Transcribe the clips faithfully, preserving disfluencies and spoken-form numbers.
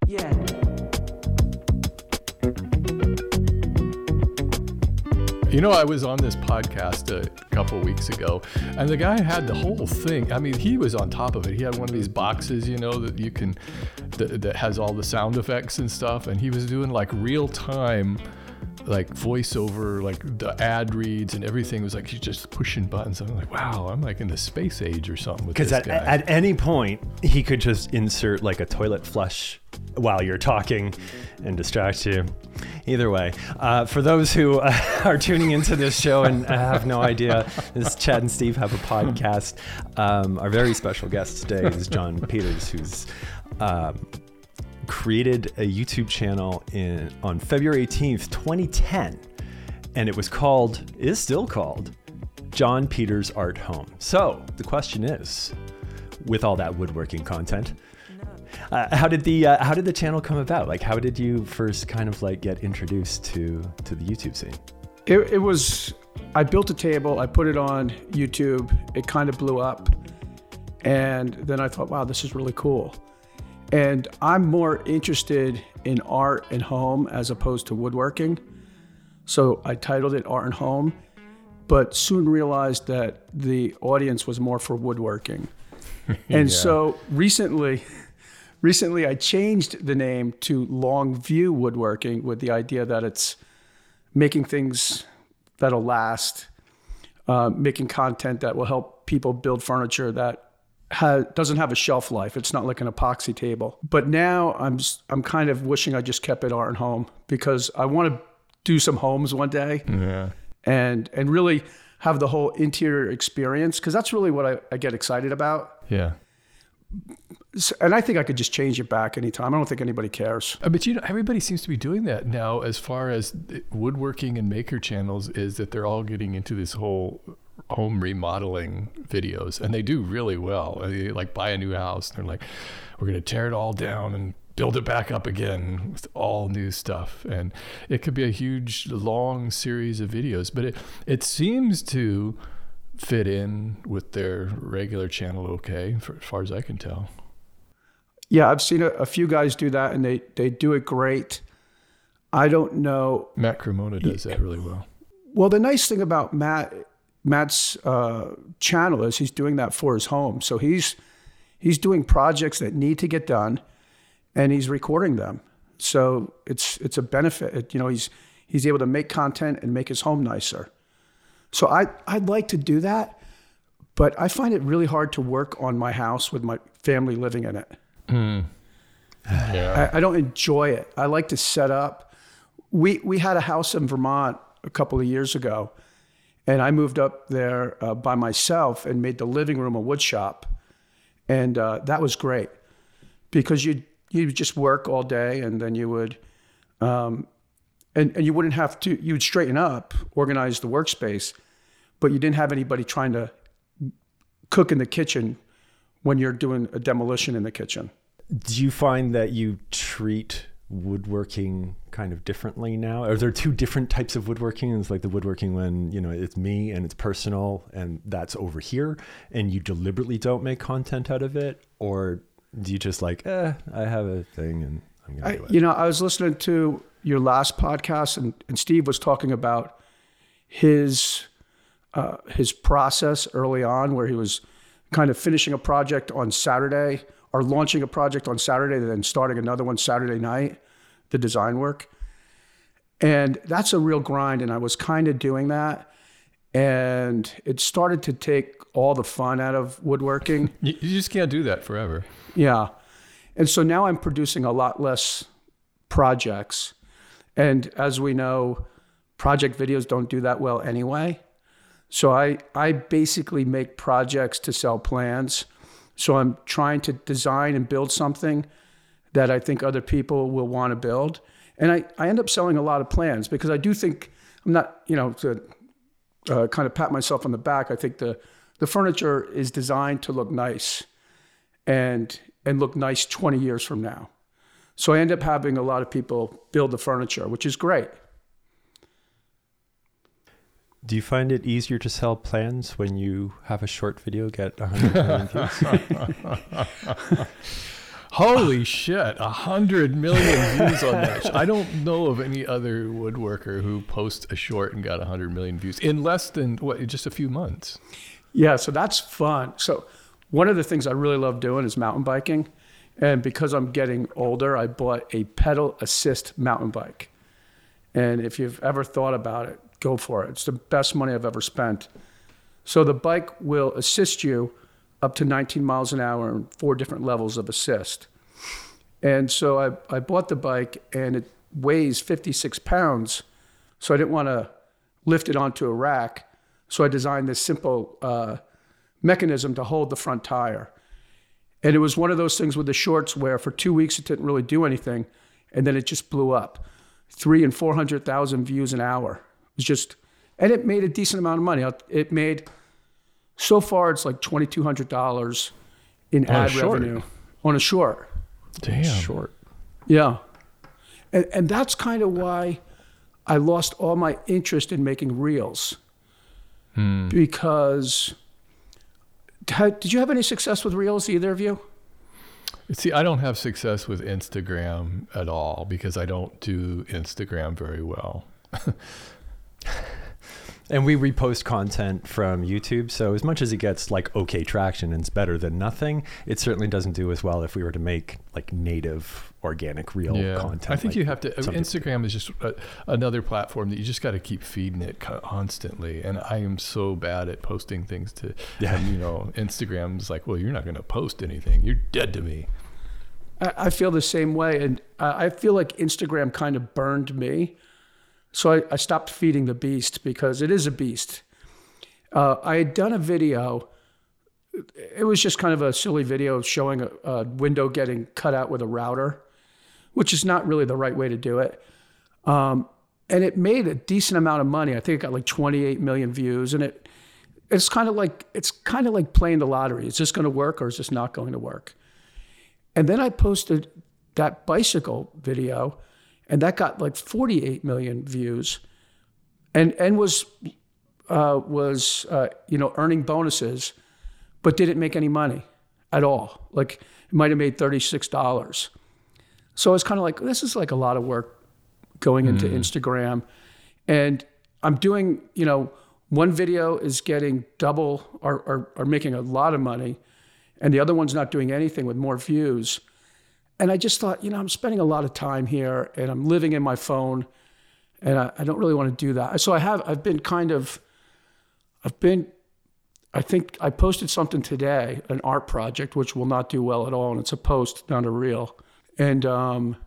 Yeah. You know, I was on this podcast a couple weeks ago, and the guy had the whole thing. I mean, he was on top of it. He had one of these boxes, you know, that you can, that, that has all the sound effects and stuff, and he was doing like real time, like voiceover, like the ad reads and everything. It was like he's just pushing buttons. I'm like, wow, I'm like in the space age or something with this Because at, guy. at any point, he could just insert like a toilet flush while you're talking and distract you. Either way, uh, for those who uh, are tuning into this show and have no idea, this Chad and Steve have a podcast. Um, our very special guest today is Jon Peters, who's um, created a YouTube channel in on February eighteenth, twenty ten, and it was called, is still called, Jon Peters Art Home. So the question is, with all that woodworking content, Uh, how did the uh, how did the channel come about? Like, how did you first kind of like get introduced to to the YouTube scene? It, it was, I built a table, I put it on YouTube, it kind of blew up. And then I thought, wow, this is really cool. And I'm more interested in art and home as opposed to woodworking. So I titled it Art and Home, but soon realized that the audience was more for woodworking. And Yeah. so recently, recently I changed the name to Longview Woodworking with the idea that it's making things that'll last, uh, making content that will help people build furniture that ha- doesn't have a shelf life. It's not like an epoxy table. But now I'm s- I'm kind of wishing I just kept it Art and Home, because I want to do some homes one day Yeah. and and really have the whole interior experience, because that's really what I, I get excited about. Yeah. So- and I think I could just change it back anytime. I don't think anybody cares. Uh, But you know, everybody seems to be doing that now as far as woodworking and maker channels, is that they're all getting into this whole home remodeling videos, and they do really well. They like buy a new house and they're like, we're going to tear it all down and build it back up again with all new stuff. And it could be a huge, long series of videos, but it, it seems to fit in with their regular channel okay, for, as far as I can tell. Yeah, I've seen a, a few guys do that, and they, they do it great. I don't know. Matt Cremona does that really well. Well, the nice thing about Matt Matt's uh, channel is he's doing that for his home. So he's he's doing projects that need to get done, and he's recording them. So it's it's a benefit. It, you know, he's he's able to make content and make his home nicer. So I I'd like to do that, but I find it really hard to work on my house with my family living in it. Mm. Yeah. I, I don't enjoy it. I like to set up. We we had a house in Vermont a couple of years ago, and I moved up there uh, by myself and made the living room a wood shop, and uh, that was great, because you you just work all day, and then you would, um, and and you wouldn't have to. You would straighten up, organize the workspace, but you didn't have anybody trying to cook in the kitchen when you're doing a demolition in the kitchen. Do you find that you treat woodworking kind of differently now? Are there two different types of woodworking? It's like the woodworking when, you know, it's me and it's personal and that's over here, and you deliberately don't make content out of it? Or do you just like, eh, I have a thing and I'm going to do it? You know, I was listening to your last podcast, and, and Steve was talking about his uh, his process early on, where he was kind of finishing a project on Saturday, or launching a project on Saturday, and then starting another one Saturday night, the design work. And that's a real grind, and I was kind of doing that. And it started to take all the fun out of woodworking. You, you just can't do that forever. Yeah. And so now I'm producing a lot less projects. And as we know, project videos don't do that well anyway. So I, I basically make projects to sell plans. So I'm trying to design and build something that I think other people will want to build. And I, I end up selling a lot of plans, because I do think, I'm not, you know, to uh, kind of pat myself on the back, I think the, the furniture is designed to look nice and and look nice twenty years from now. So I end up having a lot of people build the furniture, which is great. Do you find it easier to sell plans when you have a short video get one hundred million views? Holy shit, a hundred million views on that. I don't know of any other woodworker who posts a short and got a hundred million views in less than what, just a few months. Yeah, so that's fun. So one of the things I really love doing is mountain biking. And because I'm getting older, I bought a pedal assist mountain bike. And if you've ever thought about it, go for it. It's the best money I've ever spent. So the bike will assist you up to nineteen miles an hour and four different levels of assist. And so I, I bought the bike, and it weighs fifty-six pounds. So I didn't want to lift it onto a rack. So I designed this simple uh, mechanism to hold the front tire. And it was one of those things with the shorts where for two weeks it didn't really do anything, and then it just blew up. Three and four hundred thousand views an hour. It was just, and it made a decent amount of money. It made, so far it's like twenty-two hundred dollars in On a ad short? revenue on a short. Damn. Short. Yeah. And, and that's kind of why I lost all my interest in making reels. Hmm. Because, did you have any success with reels, either of you? See, I don't have success with Instagram at all because I don't do Instagram very well. And we repost content from YouTube. So as much as it gets like okay traction and it's better than nothing, it certainly doesn't do as well if we were to make like native organic real Yeah, content. I think like you have to. some people Instagram is just a, another platform that you just got to keep feeding it constantly. And I am so bad at posting things to, Yeah. and, you know, Instagram's like, well, you're not going to post anything. You're dead to me. I, I feel the same way. And uh, I feel like Instagram kind of burned me. So I, I stopped feeding the beast because it is a beast. Uh, I had done a video. It was just kind of a silly video showing a, a window getting cut out with a router, which is not really the right way to do it. Um, and it made a decent amount of money. I think it got like twenty-eight million views. And it it's kind of like it's kind of like playing the lottery. Is this going to work or is this not going to work? And then I posted that bicycle video, and that got like forty-eight million views, and and was uh, was uh, you know earning bonuses, but didn't make any money at all. Like it might have made thirty-six dollars. So I was kind of like, this is like a lot of work going into mm. Instagram, and I'm doing you know one video is getting double or, or or making a lot of money, and the other one's not doing anything with more views. And I just thought, you know, I'm spending a lot of time here and I'm living in my phone and I, I don't really want to do that. So I have, I've been kind of, I've been, I think I posted something today, an art project, which will not do well at all. And it's a post, not a reel. And um,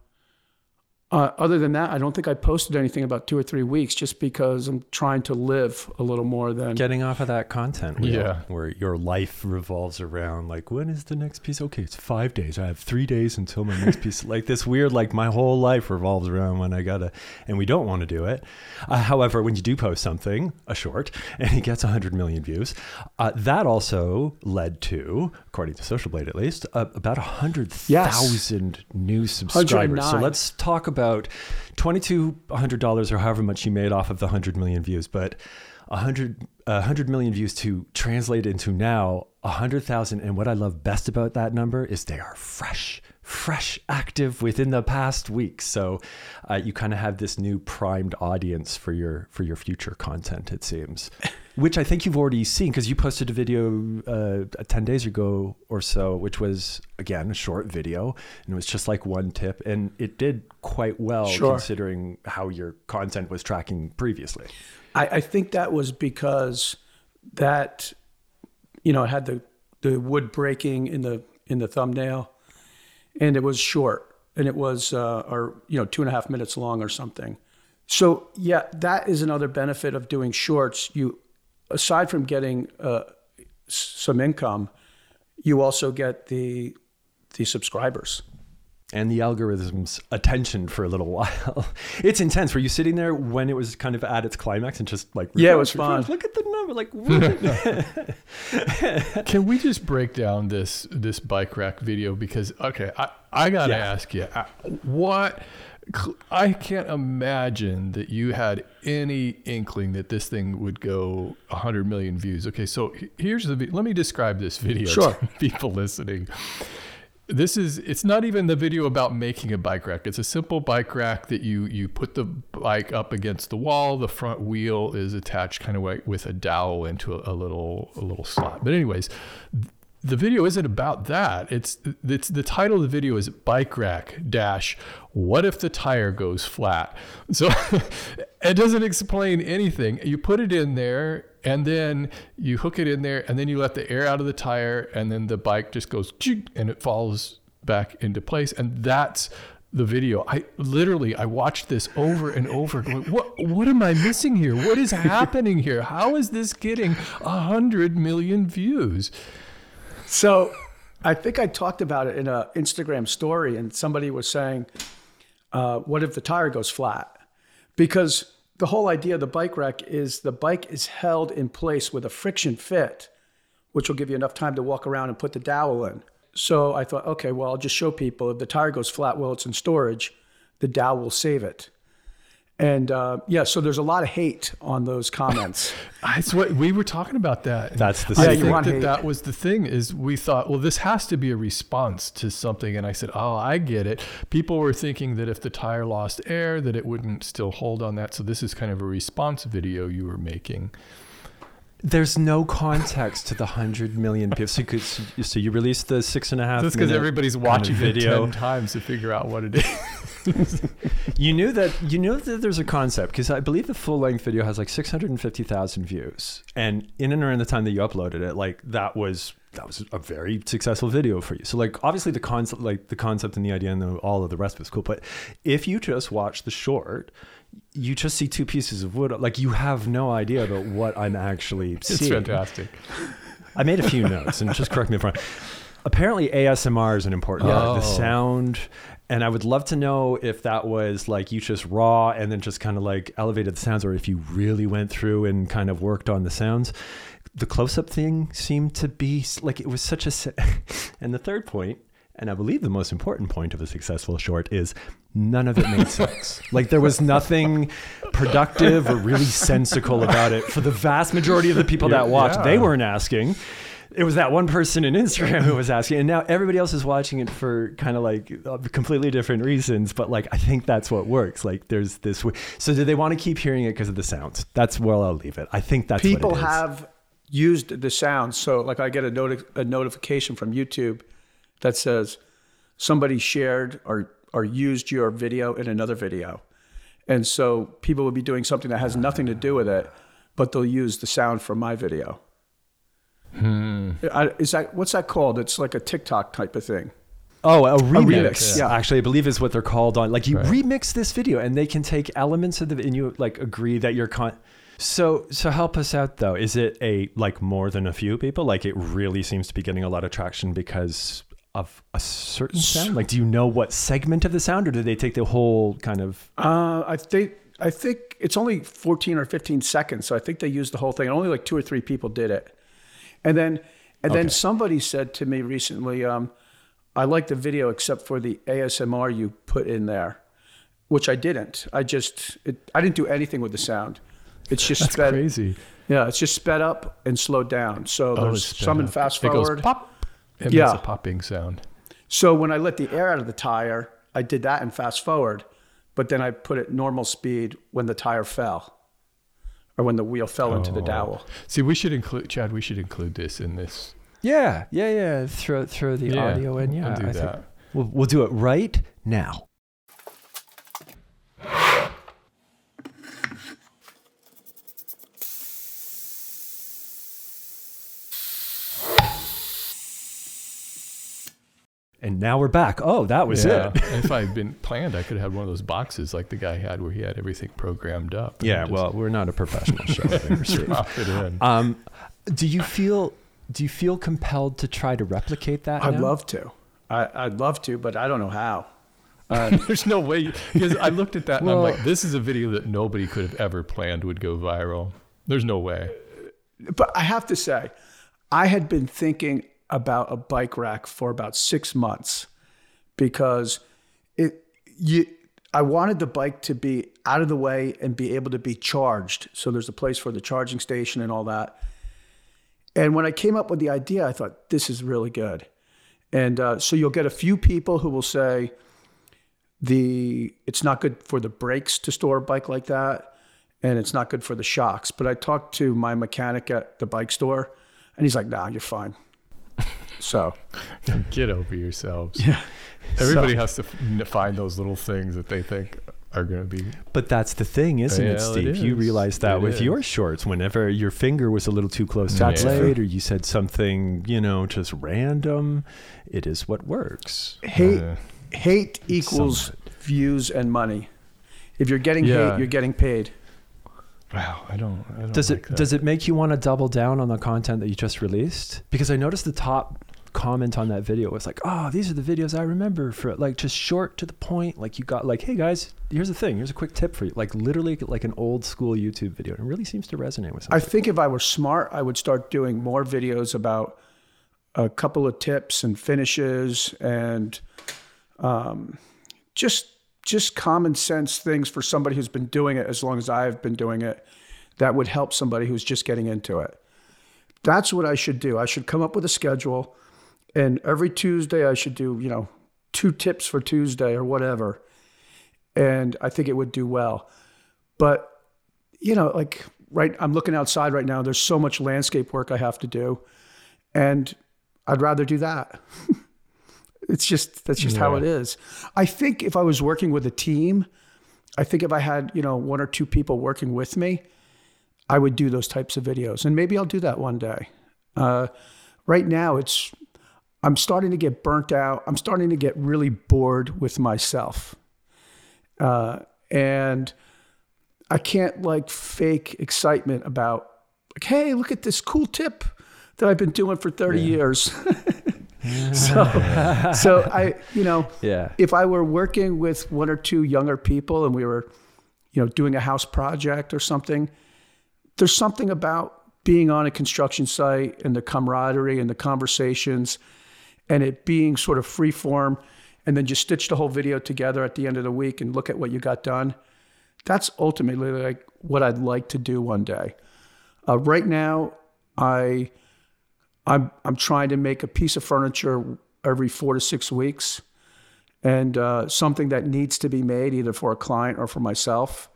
uh, other than that, I don't think I posted anything about two or three weeks just because I'm trying to live a little more than getting off of that content wheel, yeah, where your life revolves around like, when is the next piece? Okay, it's five days. I have three days until my next piece. Like this weird, like my whole life revolves around when I gotta, and we don't want to do it. Uh, however, when you do post something, a short, and it gets one hundred million views, uh, that also led to, according to Social Blade at least, uh, about one hundred thousand yes. new subscribers. So let's talk about about twenty-two hundred dollars or however much you made off of the one hundred million views, but one hundred, uh, one hundred million views to translate into now one hundred thousand. And what I love best about that number is they are fresh, fresh, active within the past week. So uh, you kind of have this new primed audience for your for your future content, it seems. Which I think you've already seen because you posted a video uh, ten days ago or so, which was, again, a short video. And it was just like one tip. And it did quite well sure. considering how your content was tracking previously. I, I think that was because that, you know, it had the, the wood breaking in the in the thumbnail. And it was short. And it was, uh, or, you know, two and a half minutes long or something. So, yeah, that is another benefit of doing shorts. You aside from getting uh, some income, you also get the the subscribers. And the algorithm's attention for a little while. It's intense. Were you sitting there when it was kind of at its climax and just like, yeah, it was fun. Look at the number. Like, can we just break down this this bike rack video? Because, okay, I, I got to yeah. ask you, what... I can't imagine that you had any inkling that this thing would go one hundred million views. Okay, so here's the, let me describe this video sure. to people listening. this is, it's not even the video about making a bike rack. It's a simple bike rack that you, you put the bike up against the wall. The front wheel is attached kind of like with a dowel into a, a little, a little slot. But anyways, the video isn't about that. It's, it's the title of the video is Bike Rack Dash, What If the Tire Goes Flat? So it doesn't explain anything. You put it in there and then you hook it in there and then you let the air out of the tire and then the bike just goes and it falls back into place. And that's the video. I literally, I watched this over and over going, what, what am I missing here? What is happening here? How is this getting a hundred million views? So I think I talked about it in an Instagram story and somebody was saying, uh, what if the tire goes flat? Because the whole idea of the bike rack is the bike is held in place with a friction fit, which will give you enough time to walk around and put the dowel in. So I thought, okay, well, I'll just show people if the tire goes flat while it's in storage, the dowel will save it. And uh, yeah, so there's a lot of hate on those comments. That's what we were talking about. That that's the. I Yeah, think you want that hate. that was the thing. Is we thought, well, this has to be a response to something. And I said, oh, I get it. People were thinking that if the tire lost air, that it wouldn't still hold on that. So this is kind of a response video you were making. There's no context to the hundred million people. So you, could, so you released the six and a half. That's because everybody's watching kind of video it ten times to figure out what it is. You knew that you knew that there's a concept because I believe the full length video has like six hundred fifty thousand views, and in and around the time that you uploaded it, like that was that was a very successful video for you. So like obviously the concept, like the concept and the idea and the, all of the rest was cool. But if you just watch the short, you just see two pieces of wood. Like you have no idea about what I'm actually It's seeing. fantastic. I made a few notes, and just correct me if I'm wrong. Apparently, A S M R is an important part. Oh. The sound, and I would love to know if that was like you just raw and then just kind of like elevated the sounds, or if you really went through and kind of worked on the sounds. The close-up thing seemed to be like it was such a. Se- and the third point, and I believe the most important point of a successful short is none of it made sense. Like there was nothing productive or really sensical about it for the vast majority of the people that watched. Yeah. They weren't asking. It was that one person in Instagram who was asking, and now everybody else is watching it for kind of like uh, completely different reasons. But like, I think that's what works. Like there's this. W- so do they want to keep hearing it because of the sounds? That's where I'll leave it. I think that's People what it is. have used the sound. So like I get a, noti- a notification from YouTube that says somebody shared or, or used your video in another video. And so people will be doing something that has nothing to do with it, but they'll use the sound from my video. Hmm. I, is that, what's that called? It's like a TikTok type of thing. Oh, a remix. remix, yeah. Actually, I believe is what they're called on. Like you Right. remix this video and they can take elements of the, and you like agree that you're con. So, so help us out though. Is it a, like more than a few people? Like it really seems to be getting a lot of traction because of a certain sound? Like, do you know what segment of the sound, or did they take the whole kind of? Uh, I think, I think it's only fourteen or fifteen seconds. So I think they used the whole thing. Only like two or three people did it. And then, and then Okay. somebody said to me recently, um, I like the video except for the A S M R you put in there, which I didn't. I just, it, I didn't do anything with the sound. It's just That's sped, crazy. yeah, it's just sped up and slowed down. So Oh, there's it's sped some in up. fast It goes forward. pop. It Yeah. makes a popping sound. So when I let the air out of the tire, I did that in fast forward, but then I put it normal speed when the tire fell or when the wheel fell into the Oh. dowel. See, we should include Chad. We should include this in this. Yeah, yeah, yeah. Throw throw the Yeah, audio in. Yeah, I'll do I think that. we'll we'll do it right now. And now we're back. Oh, that was Yeah. it. If I had been planned, I could have had one of those boxes like the guy had where he had everything programmed up. and Yeah, just well, we're not a professional show. I think, Steve. drop it in. Um, do you feel do you feel compelled to try to replicate that? I'd now? love to. I, I'd love to, but I don't know how. Uh, There's no way, because I looked at that and Well- I'm like, this is a video that nobody could have ever planned would go viral. There's no way. But I have to say, I had been thinking about a bike rack for about six months because it you I wanted the bike to be out of the way and be able to be charged. So there's a place for the charging station and all that. And when I came up with the idea, I thought, this is really good. And uh, so you'll get a few people who will say the it's not good for the brakes to store a bike like that, and it's not good for the shocks. But I talked to my mechanic at the bike store, and he's like, nah, you're fine. So get over yourselves. Yeah. Everybody So- has to f- find those little things that they think are going to be. But that's the thing, isn't it, Well, it Steve? You is. realized that It with is. your shorts, whenever your finger was a little too close to That's the the blade, thing. or you said something, you know, just random, it is what works. hate Uh, hate equals Some views and money. If you're getting Yeah. hate, you're getting paid. wow, I don't. I don't Does like it that. does it make you want to double down on the content that you just released? Because I noticed the top comment on that video was like, oh, these are the videos I remember, for like just short to the point. Like you got like, hey guys, here's the thing, here's a quick tip for you. Like literally like an old school YouTube video. It really seems to resonate with some I people. think if I were smart, I would start doing more videos about a couple of tips and finishes and um, just just common sense things for somebody who's been doing it as long as I've been doing it that would help somebody who's just getting into it. That's what I should do. I should come up with a schedule, and every Tuesday I should do, you know, two tips for Tuesday or whatever. And I think it would do well. But, you know, like right, I'm looking outside right now. There's so much landscape work I have to do, and I'd rather do that. It's just, that's just how Yeah. it is. I think if I was working with a team, I think if I had, you know, one or two people working with me, I would do those types of videos, and maybe I'll do that one day. Uh, right now it's, I'm starting to get burnt out. I'm starting to get really bored with myself. Uh, and I can't like fake excitement about like, hey, look at this cool tip that I've been doing for thirty years. so, so I, you know, Yeah. if I were working with one or two younger people and we were, you know, doing a house project or something, there's something about being on a construction site and the camaraderie and the conversations and it being sort of free form, and then just stitch the whole video together at the end of the week and look at what you got done. That's ultimately like what I'd like to do one day. Uh, right now, I, I'm I'm trying to make a piece of furniture every four to six weeks, and uh, something that needs to be made either for a client or for myself,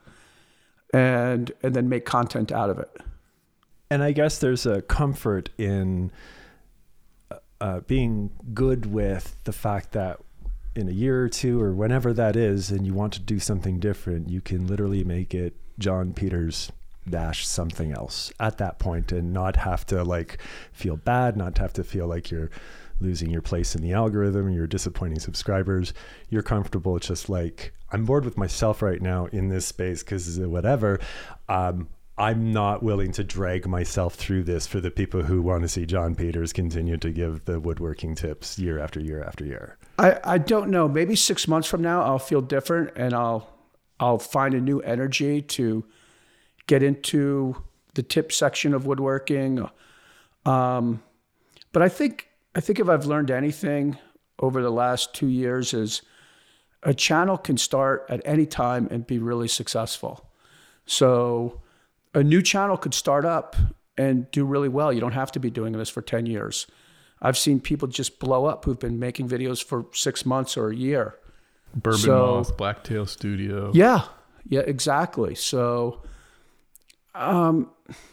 and and then make content out of it. And I guess there's a comfort in uh, being good with the fact that in a year or two or whenever that is, and you want to do something different, you can literally make it John Peters dash something else at that point and not have to like feel bad, not have to feel like you're losing your place in the algorithm, you're disappointing subscribers. You're comfortable. It's just like, I'm bored with myself right now in this space because whatever. Um, I'm not willing to drag myself through this for the people who want to see John Peters continue to give the woodworking tips year after year after year. I, I don't know. Maybe six months from now, I'll feel different, and I'll I'll find a new energy to get into the tip section of woodworking. Um, but I think I think if I've learned anything over the last two years is a channel can start at any time and be really successful. So a new channel could start up and do really well. You don't have to be doing this for ten years. I've seen people just blow up who've been making videos for six months or a year. Bourbon So- Moth, Blacktail Studio. Yeah, yeah, exactly. So, um,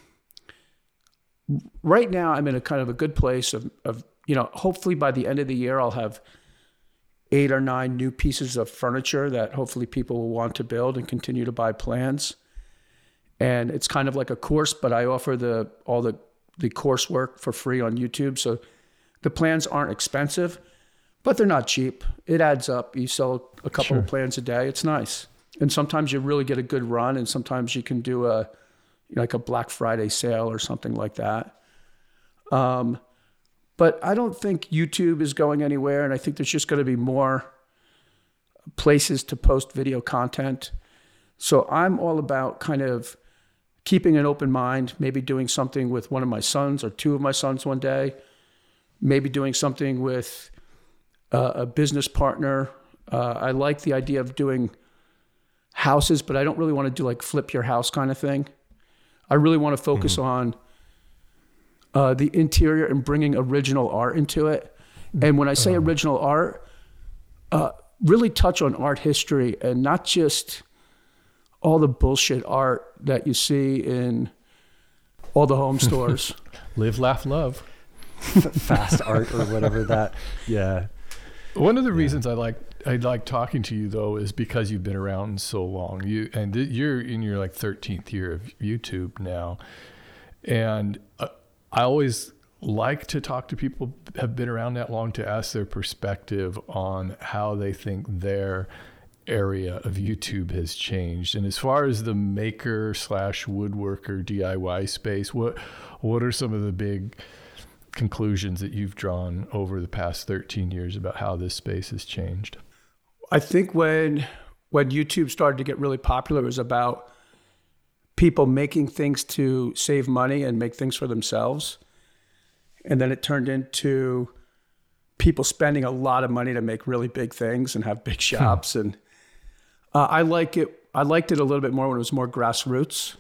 right now I'm in a kind of a good place of, of, you know, hopefully by the end of the year, I'll have eight or nine new pieces of furniture that hopefully people will want to build and continue to buy plans. And it's kind of like a course, but I offer the, all the, the coursework for free on YouTube. So the plans aren't expensive, but they're not cheap. It adds up. You sell a couple Sure. of plans a day. It's nice. And sometimes you really get a good run, and sometimes you can do a like a Black Friday sale or something like that. Um, but I don't think YouTube is going anywhere, and I think there's just going to be more places to post video content. So I'm all about kind of keeping an open mind, maybe doing something with one of my sons or two of my sons one day, maybe doing something with uh, a business partner. Uh, I like the idea of doing houses, but I don't really want to do like flip your house kind of thing. I really want to focus mm-hmm. on uh, the interior and bringing original art into it. And when I say original art, uh, really touch on art history and not just all the bullshit art that you see in all the home stores. Live, laugh, love. Fast art or whatever that, yeah. One of the yeah. reasons I like I like talking to you though is because you've been around so long. You and th- you're in your like thirteenth year of YouTube now, and uh, I always like to talk to people who have been around that long to ask their perspective on how they think their area of YouTube has changed. And as far as the maker slash woodworker D I Y space, what what are some of the big conclusions that you've drawn over the past thirteen years about how this space has changed? I think when when YouTube started to get really popular, it was about people making things to save money and make things for themselves. And then it turned into people spending a lot of money to make really big things and have big shops. and uh, I like it. I liked it a little bit more when it was more grassroots.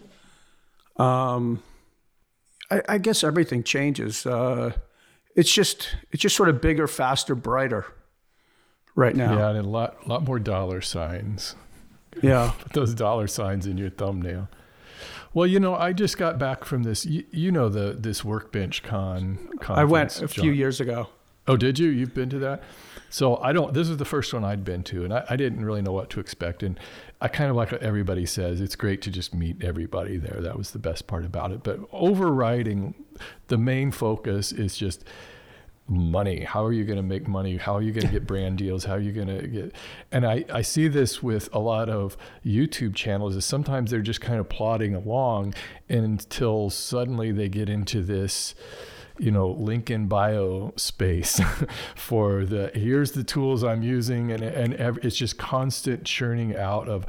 Um, I, I guess everything changes. Uh, it's just it's just sort of bigger, faster, brighter right now. Yeah, and a lot lot more dollar signs. Yeah, put those dollar signs in your thumbnail. Well, you know, I just got back from this. You, you know the this Workbench Con conference. I went a John. few years ago. Oh, did you? You've been to that? So I don't. This is the first one I'd been to, and I, I didn't really know what to expect. And I kind of like what everybody says. It's great to just meet everybody there. That was the best part about it. But overriding, the main focus is just money. How are you going to make money? How are you going to get brand deals? How are you going to get? And I, I see this with a lot of YouTube channels is sometimes they're just kind of plodding along until suddenly they get into this, you know, link in bio space for the, here's the tools I'm using. And, and it's just constant churning out of,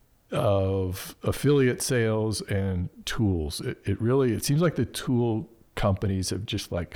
of affiliate sales and tools. It, it really, it seems like the tool companies have just like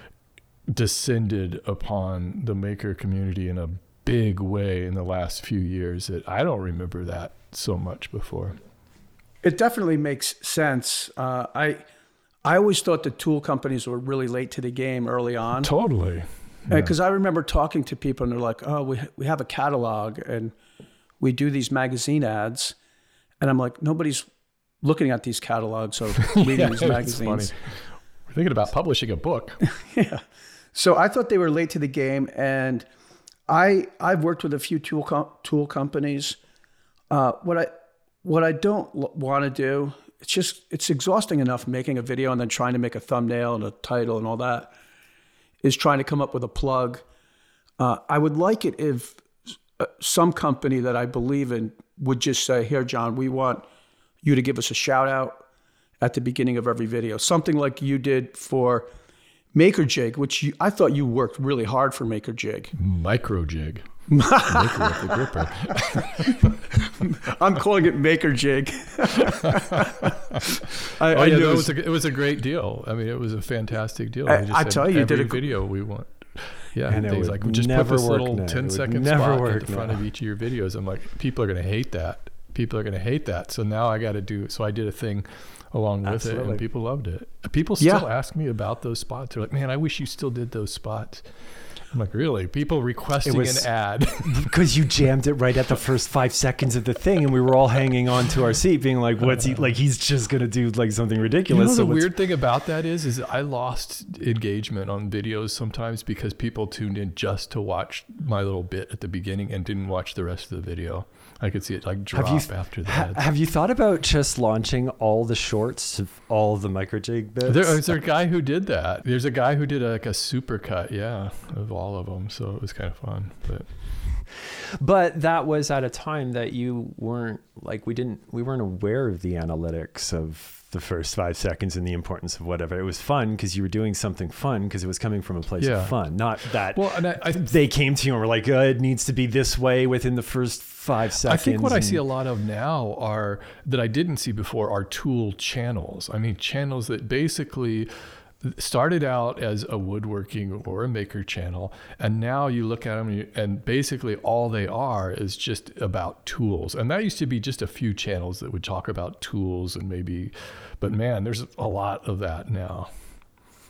descended upon the maker community in a big way in the last few years that I don't remember that so much before. It definitely makes sense. Uh, I I always thought the tool companies were really late to the game early on. Totally. Because yeah. I remember talking to people and they're like, oh, we we have a catalog and we do these magazine ads. And I'm like, nobody's looking at these catalogs or reading yeah, these magazines. We're thinking about publishing a book. yeah. So I thought they were late to the game, and I I've worked with a few tool com- tool companies. Uh, what I what I don't l- want to do, it's just it's exhausting enough making a video and then trying to make a thumbnail and a title and all that. Is trying to come up with a plug. Uh, I would like it if some company that I believe in would just say, "Here, John, we want you to give us a shout out at the beginning of every video," something like you did for MakerJig, which you, I thought you worked really hard for MakerJig. MicroJig. Maker with the gripper. I'm calling it MakerJig. I, oh, I yeah, knew no, it, it, was, was a, it was a great deal. I mean, it was a fantastic deal. I, just I tell you, you every did a video we want. Yeah, and things like just put this little ten second spot at the front now. of each of your videos. I'm like, people are going to hate that. People are going to hate that. So now I got to do. So I did a thing along with Absolutely. it, and people loved it. People still yeah. ask me about those spots. They're like, "Man, I wish you still did those spots." I'm like, really? People requesting was, an ad. Because you jammed it right at the first five seconds of the thing, and we were all hanging on to our seat being like, what's he, like, he's just going to do like something ridiculous. You know, so the weird thing about that is, is I lost engagement on videos sometimes because people tuned in just to watch my little bit at the beginning and didn't watch the rest of the video. I could see it like drop have you, after that. Ha, have you thought about just launching all the shorts of all the MicroJig bits? There, there's a guy who did that. There's a guy who did a, like a super cut, yeah, of all of them. So it was kind of fun. But but that was at a time that you weren't like we didn't we weren't aware of the analytics of the first five seconds and the importance of whatever. It was fun because you were doing something fun because it was coming from a place yeah. of fun, not that well, and I, I, they came to you and were like, oh, it needs to be this way within the first five seconds. I think what and, I see a lot of now are that I didn't see before are tool channels. I mean, channels that basically started out as a woodworking or a maker channel, and now you look at them and basically all they are is just about tools. And that used to be just a few channels that would talk about tools and maybe, but man, there's a lot of that now.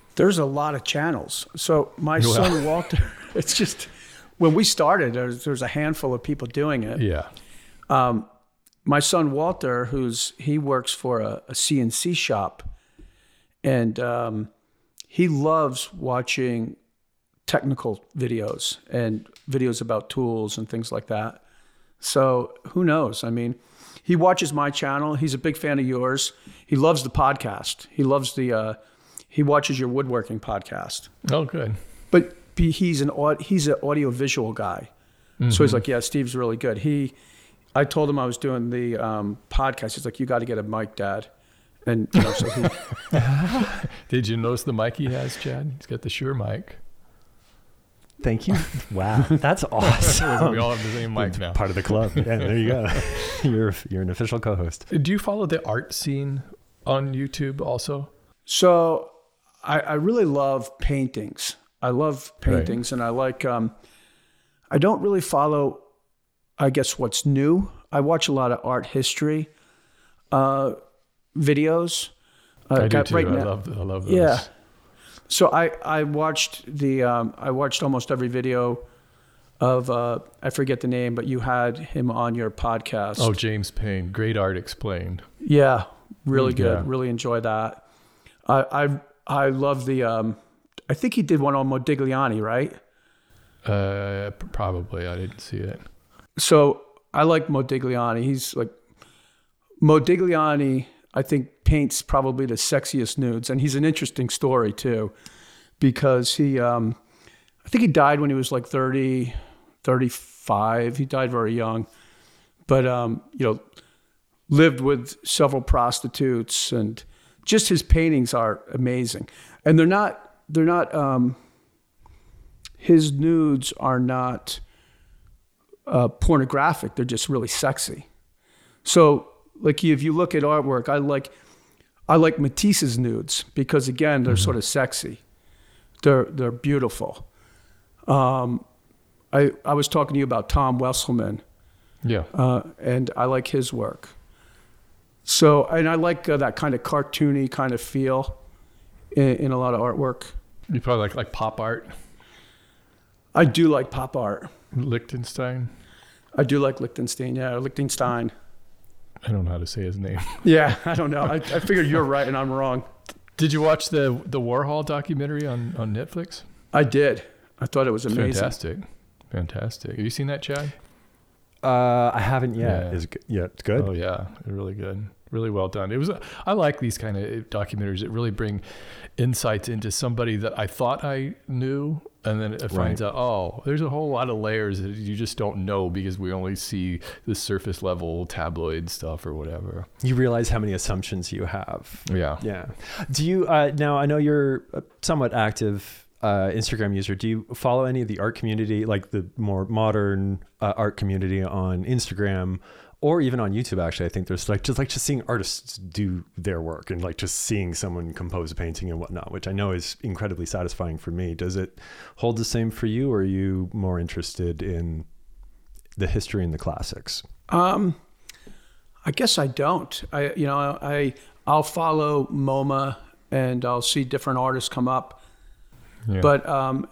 There's a lot of channels. So my Well. son Walter, it's just when we started, there's there's a handful of people doing it. Yeah. Um, my son Walter, who's he works for a, a C N C shop, and um, he loves watching technical videos and videos about tools and things like that. So who knows? I mean, he watches my channel. He's a big fan of yours. He loves the podcast. He loves the. Uh, he watches your woodworking podcast. Oh, good. But he's an aud- he's an audio visual guy, mm-hmm. so he's like, yeah, Steve's really good. He, I told him I was doing the um, podcast. He's like, you got to get a mic, Dad. And you know, so he. Did you notice the mic he has, Chad? He's got the Shure mic. Thank you. Wow, that's awesome. We all have the same mic now. Part of the club. Yeah, there you go. You're you're an official co-host. Do you follow the art scene on YouTube also? So I, I really love paintings. I love paintings, right. And I like. Um, I don't really follow, I guess, what's new. I watch a lot of art history uh, videos. Uh, I do too. Right I now, love. I love those. Yeah. So I, I watched the um, I watched almost every video of uh, I forget the name, but you had him on your podcast. Oh, James Payne, Great Art Explained. Yeah, really good. Yeah. Really enjoy that. I I I love the. Um, I think he did one on Modigliani, right? Uh, probably. I didn't see it. So I like Modigliani. He's like Modigliani. I think paints probably the sexiest nudes, and he's an interesting story too, because he, um, I think he died when he was like thirty, thirty-five. He died very young, but um, you know, lived with several prostitutes, and just his paintings are amazing, and they're not, they're not, um, his nudes are not uh, pornographic. They're just really sexy. So. Like if you look at artwork, I like I like Matisse's nudes because again they're mm-hmm. sort of sexy, they're they're beautiful. Um, I I was talking to you about Tom Wesselman, yeah, uh, and I like his work. So and I like uh, that kind of cartoony kind of feel in, in a lot of artwork. You probably like like pop art. I do like pop art. Lichtenstein. I do like Lichtenstein. Yeah, Lichtenstein. I don't know how to say his name. Yeah, I don't know. I, I figured you're right and I'm wrong. Did you watch the the Warhol documentary on, on Netflix? I did. I thought it was amazing. Fantastic. Fantastic. Have you seen that, Chad? Uh, I haven't yet. Yeah. Is it, yeah, it's good. Oh yeah, really good. Really well done. It was. I like these kind of documentaries that really bring insights into somebody that I thought I knew, and then it finds Right. out, oh, there's a whole lot of layers that you just don't know because we only see the surface level tabloid stuff or whatever. You realize how many assumptions you have. Yeah. Yeah. Do you, uh, now I know you're a somewhat active uh, Instagram user. Do you follow any of the art community, like the more modern uh, art community on Instagram or even on YouTube? Actually, I think there's like just like just seeing artists do their work and like just seeing someone compose a painting and whatnot, which I know is incredibly satisfying for me. Does it hold the same for you, or are you more interested in the history and the classics? Um, I guess I don't. I you know I I'll follow MoMA and I'll see different artists come up, Yeah. but um,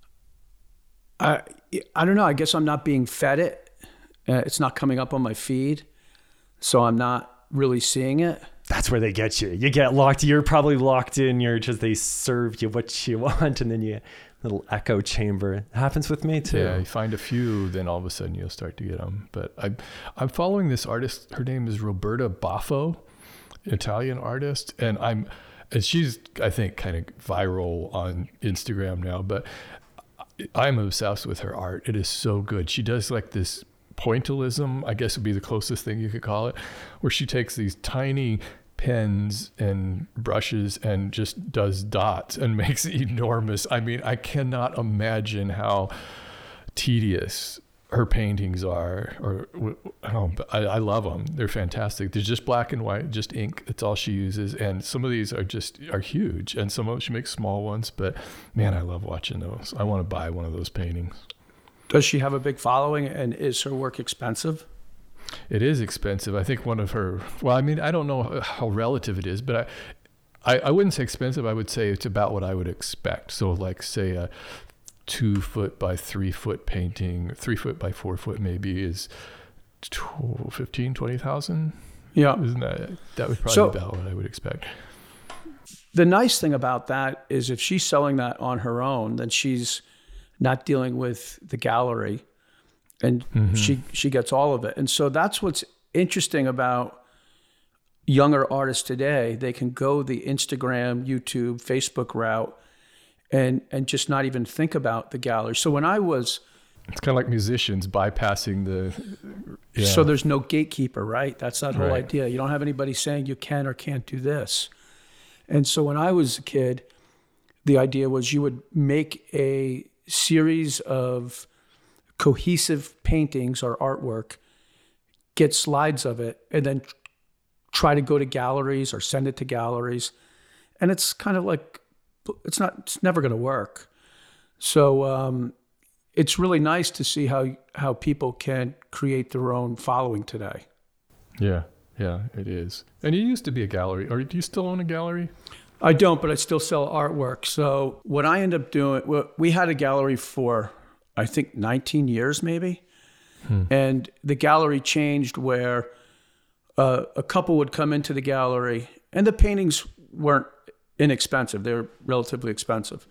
I I don't know. I guess I'm not being fed it. Uh, it's not coming up on my feed, so I'm not really seeing it. That's where they get you. You get locked. You're probably locked in. You're just, they serve you what you want, and then you little echo chamber. It happens with me too. Yeah, you find a few, then all of a sudden you'll start to get them. But I, I'm following this artist. Her name is Roberta Baffo, Italian artist, and I'm, and she's I think kind of viral on Instagram now. But I'm obsessed with her art. It is so good. She does like this pointillism, I guess would be the closest thing you could call it, where she takes these tiny pens and brushes and just does dots and makes enormous. I mean, I cannot imagine how tedious her paintings are. Or oh, but I, I love them. They're fantastic. They're just black and white, just ink. That's all she uses. And some of these are just are huge, and some of them she makes small ones. But man, I love watching those. I want to buy one of those paintings. Does she have a big following, and is her work expensive? It is expensive. I think one of her, well, I mean, I don't know how relative it is, but I, I wouldn't say expensive. I would say it's about what I would expect. So like say a two foot by three foot painting, three foot by four foot maybe is fifteen, twenty thousand. Yeah. Isn't that, that would probably So- be about what I would expect. The nice thing about that is if she's selling that on her own, then she's not dealing with the gallery, and Mm-hmm. she she gets all of it. And so that's what's interesting about younger artists today. They can go the Instagram, YouTube, Facebook route and and just not even think about the gallery. So when I was It's kind of like musicians bypassing the, yeah. so there's no gatekeeper, right? That's that whole Right. idea. You don't have anybody saying you can or can't do this. And so when I was a kid, the idea was you would make a series of cohesive paintings or artwork, get slides of it, and then try to go to galleries or send it to galleries. And it's kind of like, it's not, it's never going to work. So um, it's really nice to see how, how people can create their own following today. Yeah, yeah, it is. And you used to be a gallery, or do you still own a gallery? I don't, but I still sell artwork. So what I end up doing, well, we had a gallery for, I think, nineteen years maybe. Hmm. And the gallery changed where uh, a couple would come into the gallery, and the paintings weren't inexpensive. They're relatively expensive.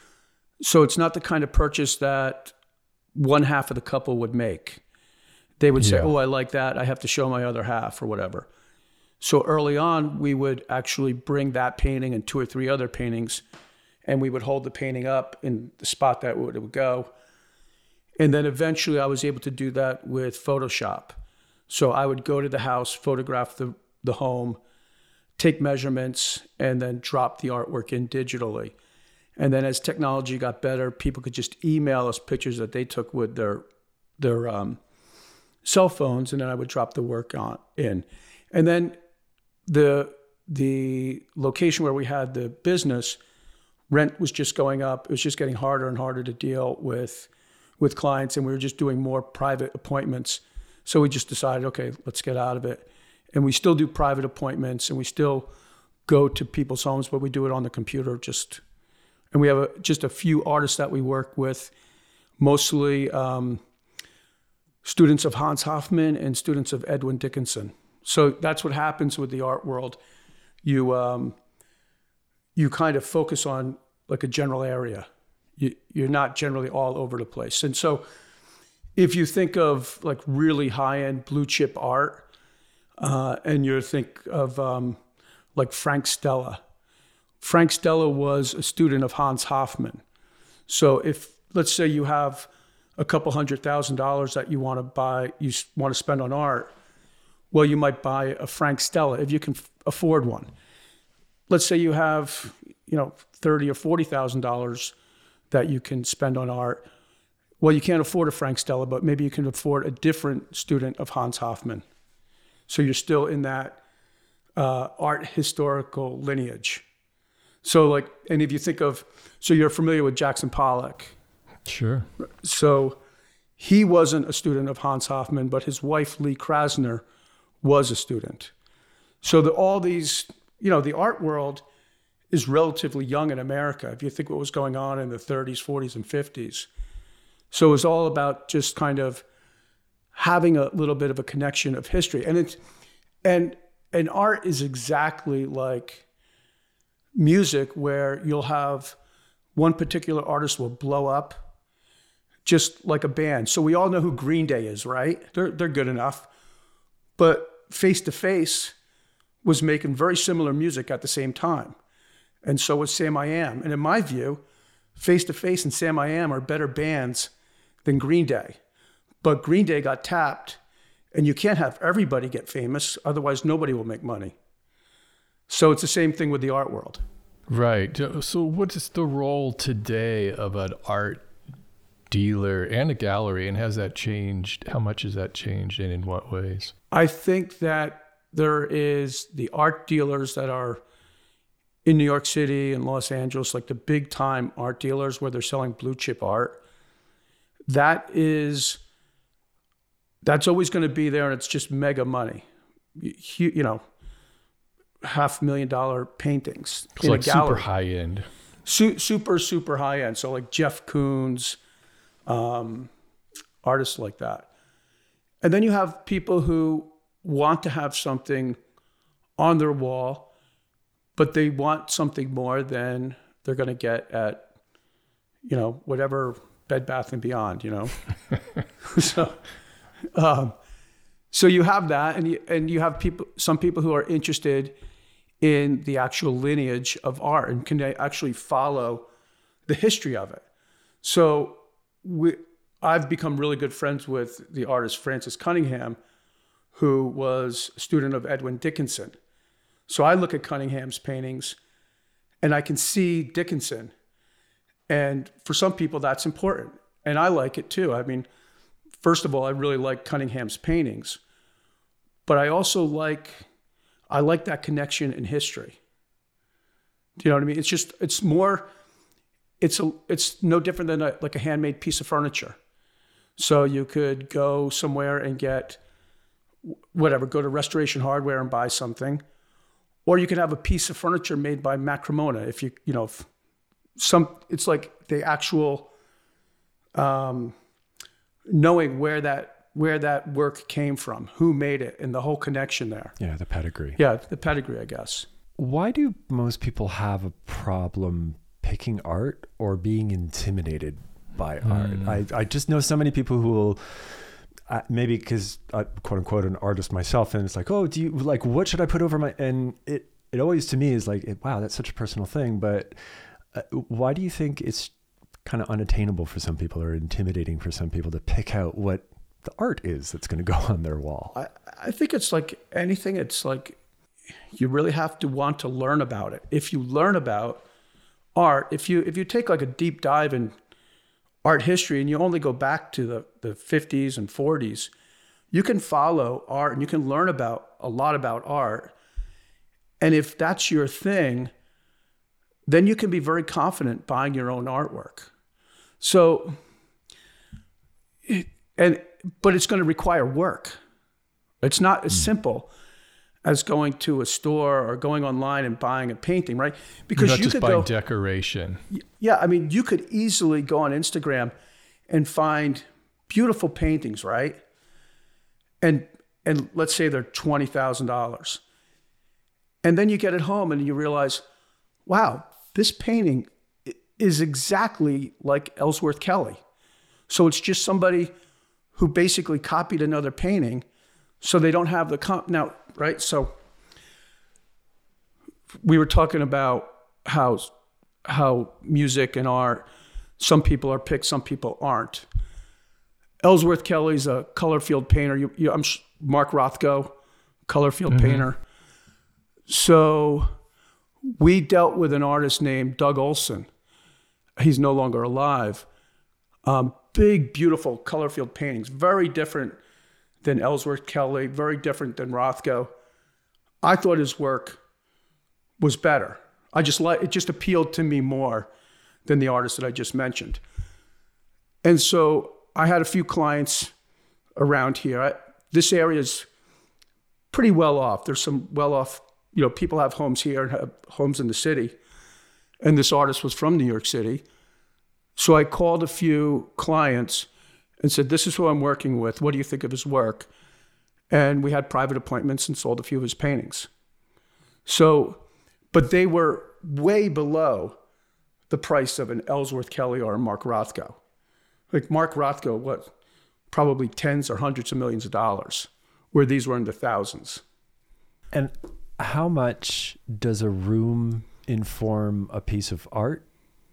So it's not the kind of purchase that one half of the couple would make. They would say, Yeah. oh, I like that. I have to show my other half or whatever. So early on, we would actually bring that painting and two or three other paintings, and we would hold the painting up in the spot that it would go. And then eventually I was able to do that with Photoshop. So I would go to the house, photograph the, the home, take measurements, and then drop the artwork in digitally. And then as technology got better, people could just email us pictures that they took with their their um, cell phones, and then I would drop the work on in. And then the the location where we had the business, rent was just going up. It was just getting harder and harder to deal with with clients, and we were just doing more private appointments. So we just decided, okay, let's get out of it. And we still do private appointments, and we still go to people's homes, but we do it on the computer. Just, and we have a, just a few artists that we work with, mostly um, students of Hans Hofmann and students of Edwin Dickinson. So that's what happens with the art world. You um, you kind of focus on like a general area. You, you're not generally all over the place. And so if you think of like really high-end blue chip art, uh, and you think of um, like Frank Stella. Frank Stella was a student of Hans Hofmann. So if, let's say you have a couple hundred thousand dollars that you want to buy, you want to spend on art, well, you might buy a Frank Stella if you can f- afford one. Let's say you have, you know, thirty or forty thousand dollars that you can spend on art. Well, you can't afford a Frank Stella, but maybe you can afford a different student of Hans Hofmann. So you're still in that uh, art historical lineage. So like, and if you think of, so you're familiar with Jackson Pollock. Sure. So he wasn't a student of Hans Hofmann, but his wife, Lee Krasner, was a student. So the, all these, you know, the art world is relatively young in America. If you think what was going on in the thirties, forties, and fifties. So it was all about just kind of having a little bit of a connection of history. And it's, and, and art is exactly like music, where you'll have one particular artist will blow up just like a band. So we all know who Green Day is, right? They're, they're good enough. But Face to Face was making very similar music at the same time. And so was Sam I Am. And in my view, Face to Face and Sam I Am are better bands than Green Day. But Green Day got tapped, and you can't have everybody get famous, otherwise nobody will make money. So it's the same thing with the art world. Right. So what is the role today of an art dealer and a gallery, and has that changed? How much has that changed, and in what ways? I think that there is the art dealers that are in New York City and Los Angeles, like the big time art dealers where they're selling blue chip art. That is, that's always going to be there, and it's just mega money. You, you know, half million dollar paintings It's in like a gallery. super high end. Su- super, super high end. So like Jeff Koons, um, artists like that. And then you have people who want to have something on their wall, but they want something more than they're going to get at, you know, whatever Bed Bath and Beyond, you know? so, um, so you have that, and you, and you have people, some people who are interested in the actual lineage of art and can actually follow the history of it. So we, I've become really good friends with the artist Francis Cunningham, who was a student of Edwin Dickinson. So I look at Cunningham's paintings and I can see Dickinson. And for some people that's important. And I like it too. I mean, first of all, I really like Cunningham's paintings, but I also like I like that connection in history. Do you know what I mean? It's just, it's more, it's a, it's no different than a, like a handmade piece of furniture. So you could go somewhere and get whatever, go to Restoration Hardware and buy something, or you could have a piece of furniture made by Matt Cremona. If you, you know, if some, it's like the actual, um, knowing where that, where that work came from, who made it, and the whole connection there. Yeah, the pedigree. Yeah, the pedigree, I guess. Why do most people have a problem picking art or being intimidated by mm. art? I, I just know so many people who will, uh, maybe because I'm quote unquote an artist myself, and it's like, oh, do you, like, what should I put over my, and it, it always to me is like, it, wow, that's such a personal thing. But uh, why do you think it's kind of unattainable for some people or intimidating for some people to pick out what the art is that's going to go on their wall? I, I think it's like anything. It's like you really have to want to learn about it. If you learn about art, if you if you take like a deep dive in art history and you only go back to the, the fifties and forties, you can follow art and you can learn about a lot about art. And if that's your thing, then you can be very confident buying your own artwork. So, it, and but it's going to require work. It's not as simple as going to a store or going online and buying a painting, right? Because You're not you just could buying go, decoration. Yeah, I mean, you could easily go on Instagram and find beautiful paintings, right? And and let's say they're twenty thousand dollars. And then you get it home and you realize, wow, this painting is exactly like Ellsworth Kelly. So it's just somebody who basically copied another painting, so they don't have the comp now, right? So we were talking about how how music and art, some people are picked, some people aren't. Ellsworth Kelly's a color field painter. You, you, I'm Mark Rothko, color field mm-hmm. painter. So we dealt with an artist named Doug Olson. He's no longer alive. Um, big, beautiful color field paintings, very different than Ellsworth Kelly, very different than Rothko. I thought his work was better. I just like, it just appealed to me more than the artist that I just mentioned. And so I had a few clients around here. I, this area is pretty well off. There's some well off, you know, people have homes here and have homes in the city. And this artist was from New York City. So I called a few clients and said, this is who I'm working with. What do you think of his work? And we had private appointments and sold a few of his paintings. So, but they were way below the price of an Ellsworth Kelly or a Mark Rothko. Like Mark Rothko, what, probably tens or hundreds of millions of dollars, where these were in the thousands. And how much does a room inform a piece of art?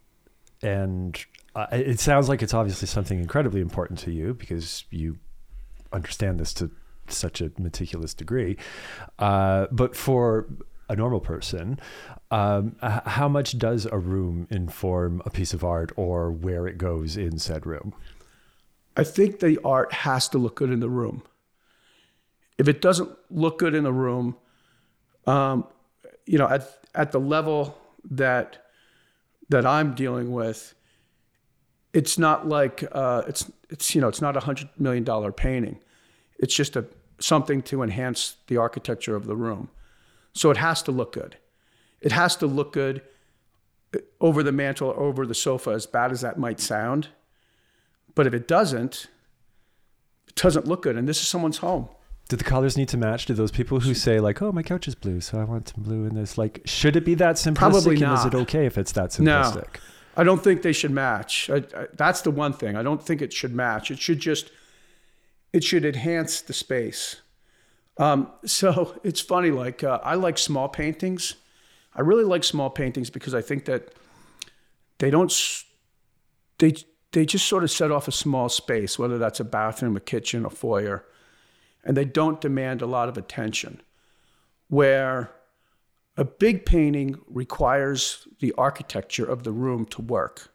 And uh, it sounds like it's obviously something incredibly important to you because you understand this to such a meticulous degree. Uh, but for a normal person, um, h- how much does a room inform a piece of art or where it goes in said room? I think the art has to look good in the room. If it doesn't look good in the room, um, you know, at at the level that that I'm dealing with, it's not like uh, it's it's you know it's not a hundred million dollar painting. It's just a something to enhance the architecture of the room. So it has to look good. It has to look good over the mantle or over the sofa, as bad as that might sound. But if it doesn't, it doesn't look good. And this is someone's home. Do the colors need to match? Do those people who say like, oh, my couch is blue, so I want some blue in this, like, should it be that simplistic? Probably not. And is it okay if it's that simplistic? No, I don't think they should match. I, I, that's the one thing. I don't think it should match. It should just, it should enhance the space. Um, so it's funny, like uh, I like small paintings. I really like small paintings because I think that they don't, they, they just sort of set off a small space, whether that's a bathroom, a kitchen, a foyer, and they don't demand a lot of attention. Where a big painting requires the architecture of the room to work.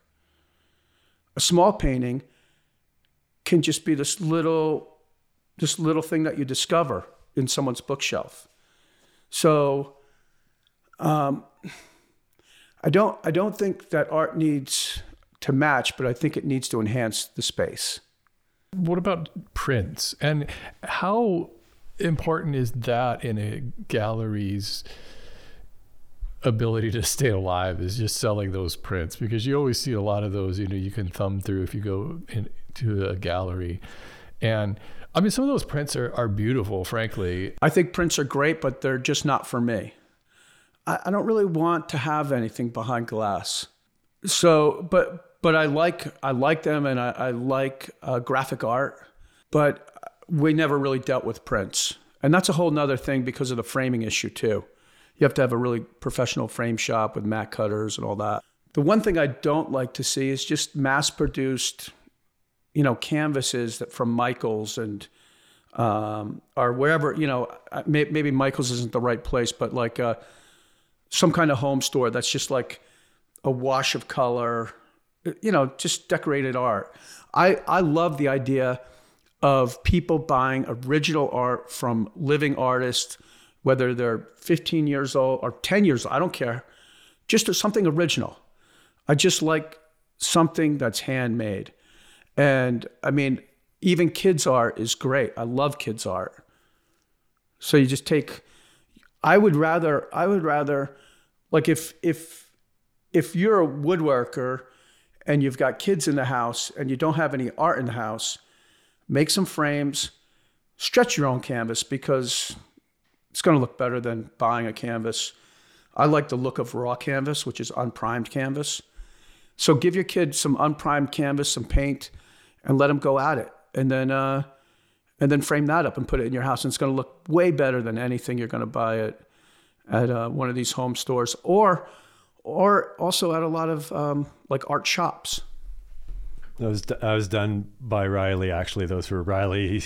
A small painting can just be this little, this little thing that you discover in someone's bookshelf. So um, I don't, I don't think that art needs to match, but I think it needs to enhance the space. What about prints? And how important is that in a gallery's ability to stay alive, is just selling those prints? Because you always see a lot of those, you know, you can thumb through if you go into a gallery. And I mean, some of those prints are, are beautiful, frankly. I think prints are great, but they're just not for me. I, I don't really want to have anything behind glass. So, but but I like I like them, and I, I like uh, graphic art, but we never really dealt with prints. And that's a whole nother thing because of the framing issue too. You have to have a really professional frame shop with mat cutters and all that. The one thing I don't like to see is just mass-produced, you know, canvases that from Michaels and um, or wherever, you know, may, maybe Michaels isn't the right place, but like uh, some kind of home store that's just like a wash of color, you know, just decorated art. I, I love the idea of people buying original art from living artists, whether they're fifteen years old or ten years old, I don't care. Just something original. I just like something that's handmade. And I mean, even kids' art is great. I love kids' art. So you just take, I would rather, I would rather, like if, if, if you're a woodworker and you've got kids in the house and you don't have any art in the house, make some frames, stretch your own canvas because it's going to look better than buying a canvas. I like the look of raw canvas, which is unprimed canvas. So give your kid some unprimed canvas, some paint, and let them go at it. And then uh, and then frame that up and put it in your house. And it's going to look way better than anything you're going to buy at, at uh, one of these home stores. Or or also at a lot of um, like art shops. That was, I was done by Riley, actually. Those were Riley.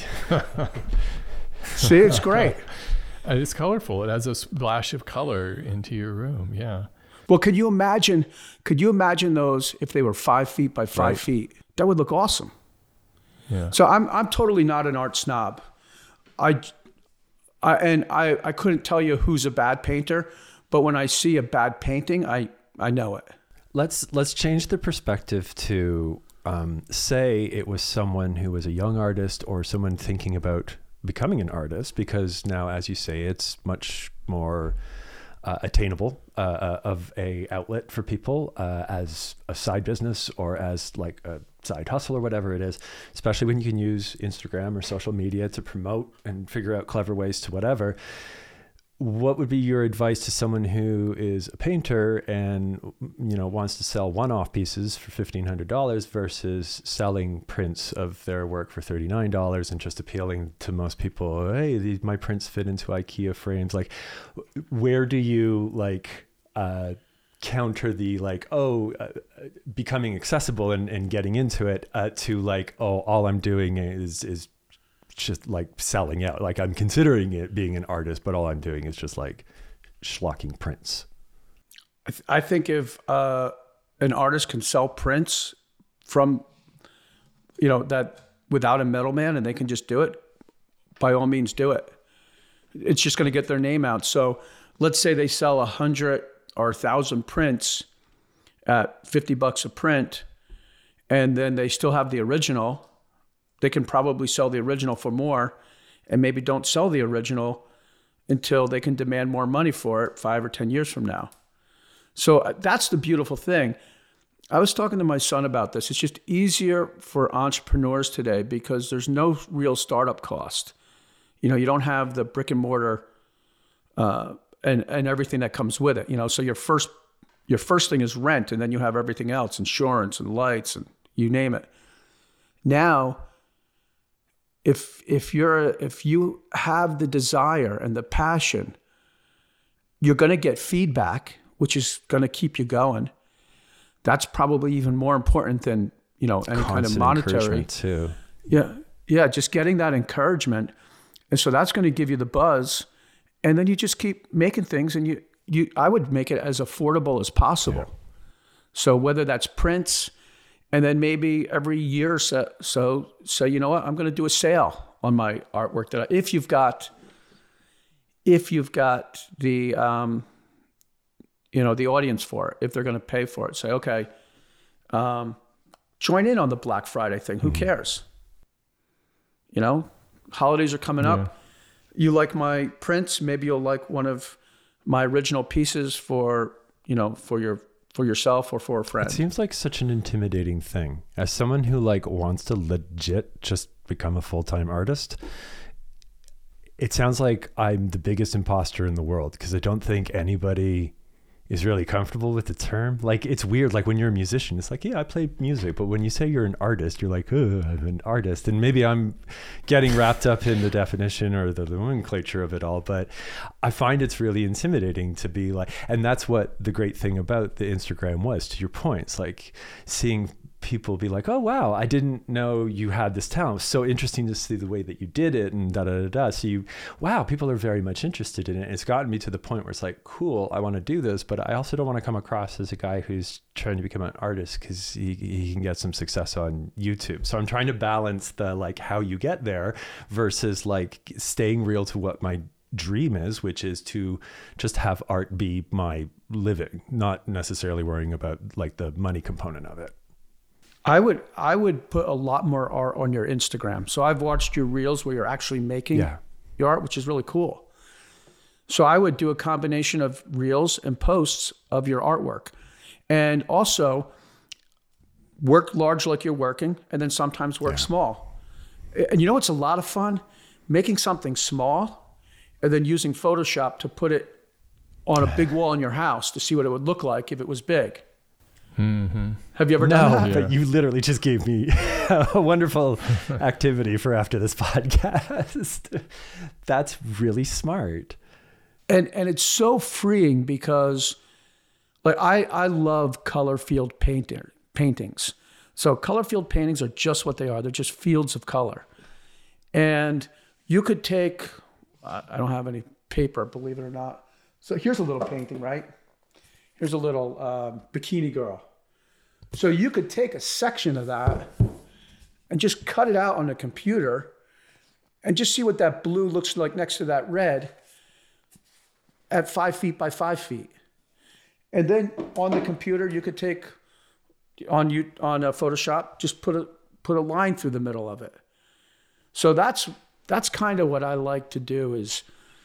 See, it's great. And it's colorful. It adds a splash of color into your room. Yeah. Well, could you imagine, could you imagine those if they were five feet by five Right. feet? That would look awesome. Yeah. So I'm I'm totally not an art snob. I, I and I, I couldn't tell you who's a bad painter, but when I see a bad painting, I, I know it. Let's let's change the perspective to um, say it was someone who was a young artist or someone thinking about becoming an artist, because now, as you say, it's much more uh, attainable uh, uh, of a outlet for people uh, as a side business or as like a side hustle or whatever it is, especially when you can use Instagram or social media to promote and figure out clever ways to whatever. What would be your advice to someone who is a painter and, you know, wants to sell one-off pieces for fifteen hundred dollars versus selling prints of their work for thirty-nine dollars and just appealing to most people? Hey, these, my prints fit into IKEA frames. Like, where do you like uh, counter the like, oh, uh, becoming accessible and, and getting into it uh, to like, oh, all I'm doing is is just like selling out. Like I'm considering it being an artist, but all I'm doing is just like schlocking prints. I, th- I think if uh, an artist can sell prints from, you know, that without a middleman and they can just do it, by all means do it. It's just going to get their name out. So let's say they sell a hundred or a thousand prints at fifty bucks a print, and then they still have the original. They can probably sell the original for more, and maybe don't sell the original until they can demand more money for it five or ten years from now. So that's the beautiful thing. I was talking to my son about this. It's just easier for entrepreneurs today because there's no real startup cost. You know, you don't have the brick and mortar uh, and and everything that comes with it. You know, so your first your first thing is rent, and then you have everything else, insurance and lights and you name it. Now, if if you're if you have the desire and the passion, you're going to get feedback, which is going to keep you going. That's probably even more important than, you know, any Constant kind of monetary. Too. Yeah, yeah, just getting that encouragement, and so that's going to give you the buzz, and then you just keep making things, and you you I would make it as affordable as possible. Yeah. So whether that's prints, and then maybe every year or so, so say, you know what, I'm going to do a sale on my artwork that I, if you've got if you've got the um, you know, the audience for it, if they're going to pay for it, say, okay, um, join in on the Black Friday thing. Who mm-hmm. cares? You know, holidays are coming yeah. up. You like my prints? Maybe you'll like one of my original pieces for, you know, for your, for yourself or for a friend. It seems like such an intimidating thing. As someone who like wants to legit just become a full-time artist, it sounds like I'm the biggest imposter in the world because I don't think anybody is really comfortable with the term. Like, it's weird. Like when you're a musician, it's like, yeah, I play music. But when you say you're an artist, you're like, oh, I'm an artist. And maybe I'm getting wrapped up in the definition or the nomenclature of it all. But I find it's really intimidating to be like, and that's what the great thing about the Instagram was, to your point. It's like seeing people be like, oh, wow, I didn't know you had this talent. So interesting to see the way that you did it and da da da da. So you, wow, people are very much interested in it. It's gotten me to the point where it's like, cool, I want to do this, but I also don't want to come across as a guy who's trying to become an artist because he, he can get some success on YouTube. So I'm trying to balance the like how you get there versus like staying real to what my dream is, which is to just have art be my living, not necessarily worrying about like the money component of it. I would I would put a lot more art on your Instagram. So I've watched your reels where you're actually making yeah. your art, which is really cool. So I would do a combination of reels and posts of your artwork. And also work large like you're working, and then sometimes work yeah. small. And you know what's a lot of fun? Making something small and then using Photoshop to put it on a big wall in your house to see what it would look like if it was big. Mm-hmm. Have you ever no, done that? Yeah. But you literally just gave me a wonderful activity for after this podcast. That's really smart. And and it's so freeing because like I, I love color field painting, paintings. So color field paintings are just what they are. They're just fields of color. And you could take, I don't have any paper, believe it or not. So here's a little painting, right? Here's a little um, bikini girl. So you could take a section of that and just cut it out on the computer and just see what that blue looks like next to that red at five feet by five feet. And then on the computer, you could take on you on a Photoshop, just put a put a line through the middle of it. So that's that's kind of what I like to do is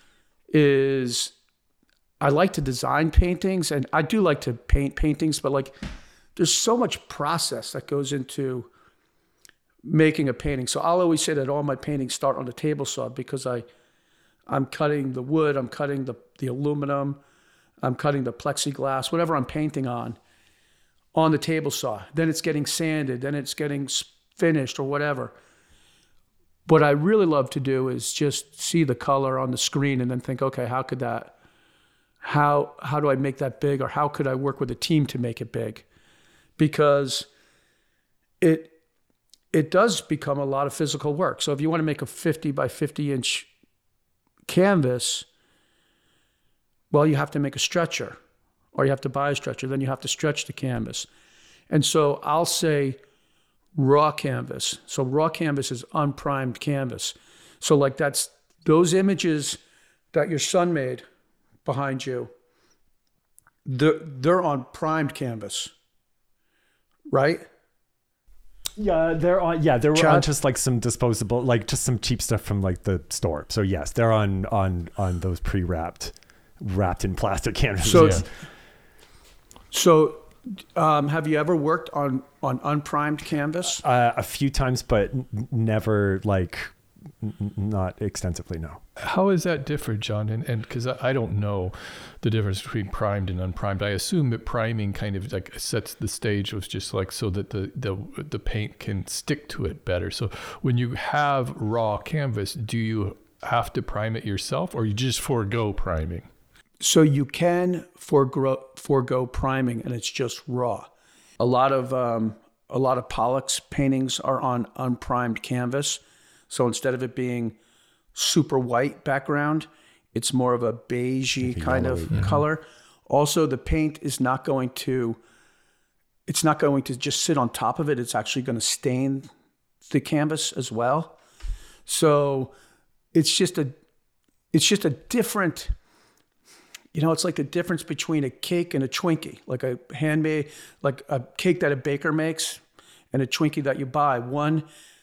is I like to design paintings, and I do like to paint paintings, but like there's so much process that goes into making a painting. So I'll always say that all my paintings start on the table saw because I, I'm cutting the wood, I'm cutting the, the aluminum, I'm cutting the plexiglass, whatever I'm painting on, on the table saw. Then it's getting sanded, then it's getting finished or whatever. What I really love to do is just see the color on the screen and then think, okay, how could that, how how do I make that big, or how could I work with a team to make it big? Because it it does become a lot of physical work. So if you want to make a fifty by fifty inch canvas, well, you have to make a stretcher, or you have to buy a stretcher, then you have to stretch the canvas. And so I'll say raw canvas. So raw canvas is unprimed canvas. So like that's those images that your son made behind you, they're, they're on primed canvas, right? Yeah, they're on. Yeah, they're Chad? on just like some disposable, like just some cheap stuff from like the store. So yes, they're on on on those pre-wrapped, wrapped in plastic canvases. So, yeah. so um, have you ever worked on on unprimed canvas? Uh, a few times, but n- never like n- not extensively. No. How is that different, John? And and because I, I don't know the difference between primed and unprimed. I assume that priming kind of like sets the stage was just like so that the, the the paint can stick to it better. So when you have raw canvas, do you have to prime it yourself, or you just forego priming? So you can forego forego priming, and it's just raw. A lot of um, a lot of Pollock's paintings are on unprimed canvas. So instead of it being super white background, it's more of a beigey kind of mm-hmm. color. Also, the paint is not going to it's not going to just sit on top of it. It's actually going to stain the canvas as well. So it's just a it's just a different. You know, it's like the difference between a cake and a Twinkie, like a handmade, like a cake that a baker makes and a Twinkie that you buy. One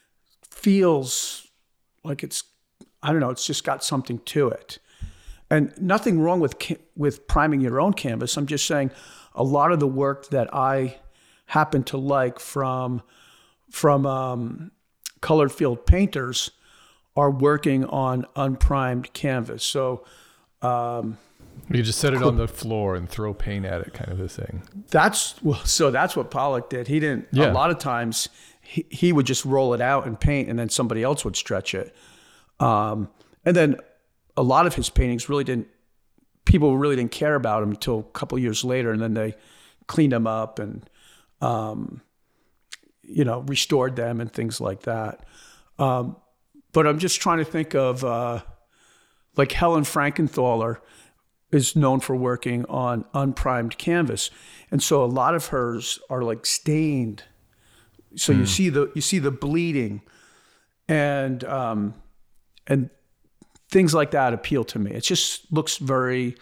feels like it's, I don't know, it's just got something to it. And nothing wrong with with priming your own canvas. I'm just saying a lot of the work that I happen to like from, from um, colored field painters are working on unprimed canvas. So, um, you just set it on the floor and throw paint at it, kind of a thing. That's well, so that's what Pollock did. He didn't. Yeah. A lot of times, he, he would just roll it out and paint, and then somebody else would stretch it. Um, and then a lot of his paintings really didn't. People really didn't care about him until a couple years later, and then they cleaned them up and, um, you know, restored them and things like that. Um, but I'm just trying to think of uh, like Helen Frankenthaler is known for working on unprimed canvas. And so a lot of hers are like stained. So mm. you see the you see the bleeding and um, and things like that appeal to me. It just looks very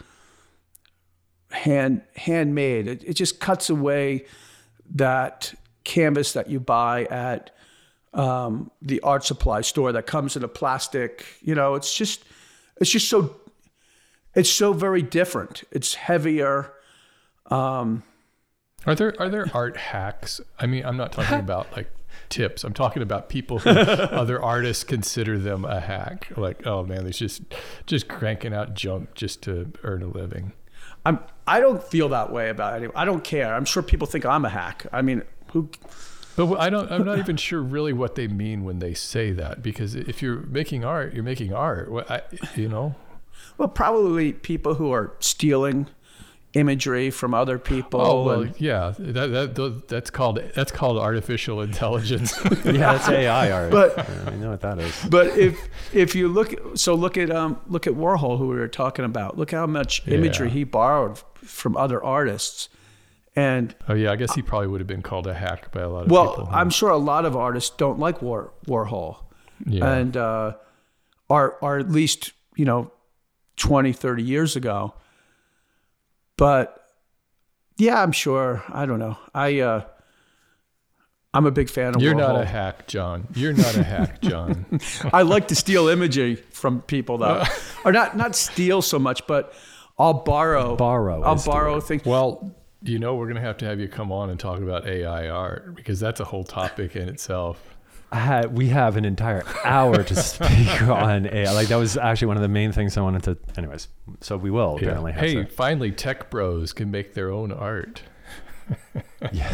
hand handmade. It, it just cuts away that canvas that you buy at um, the art supply store that comes in a plastic, you know, it's just it's just so It's so very different. It's heavier. Um, are there are there art hacks? I mean, I'm not talking about like tips. I'm talking about people who other artists consider them a hack. Like, oh man, they're just just cranking out junk just to earn a living. I'm. I don't feel that way about it. I don't care. I'm sure people think I'm a hack. I mean, who? But I don't. I'm not even sure really what they mean when they say that. Because if you're making art, you're making art. I, you know. Well, probably people who are stealing imagery from other people. Oh, well, and, yeah, that, that that's called that's called artificial intelligence. Yeah, that's A I art. But yeah, I know what that is. But if if you look, so look at um look at Warhol, who we were talking about. Look how much imagery yeah. he borrowed from other artists. And oh yeah, I guess he probably would have been called a hack by a lot of well, people. Well, I'm sure a lot of artists don't like War, Warhol, yeah. and uh, are are at least you know. twenty, thirty years ago. But yeah, I'm sure. I don't know. I, uh, I'm a big fan of You're Warhol. not a hack, John. You're not a hack, John. I like to steal imagery from people though. Or not, not steal so much, but I'll borrow. Borrow. I'll borrow things. Well, you know, we're going to have to have you come on and talk about A I art because that's a whole topic in itself. Uh, we have an entire hour to speak on A I. Like that was actually one of the main things I wanted to. Anyways, so we will yeah. apparently. Have hey, to. finally, tech bros can make their own art. Yeah.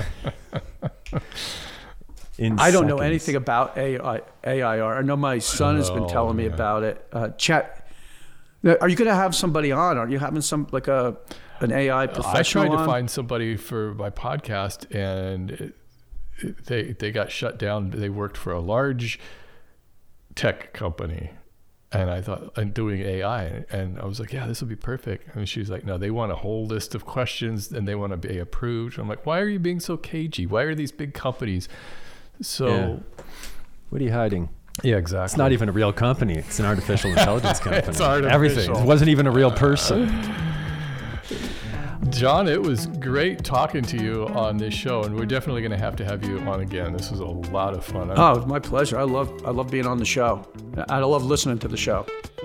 In I don't seconds. know anything about A I A I art. I know my son has been oh, telling me yeah. about it. Uh, chat. Are you going to have somebody on? Are you having some like a an A I professional? I tried on? to find somebody for my podcast, and it, it, they they got shut down. They worked for a large tech company, and I thought I'm doing A I, and I was like, yeah, this will be perfect. And she was like, no, they want a whole list of questions, and they want to be approved. I'm like, why are you being so cagey? Why are these big companies so? Yeah. What are you hiding? Yeah, exactly. It's not even a real company. It's an artificial intelligence company. It's artificial. Everything. It wasn't even a real person. John, it was great talking to you on this show, and we're definitely going to have to have you on again. This was a lot of fun. Oh, it's my pleasure. I love I love being on the show. I love listening to the show.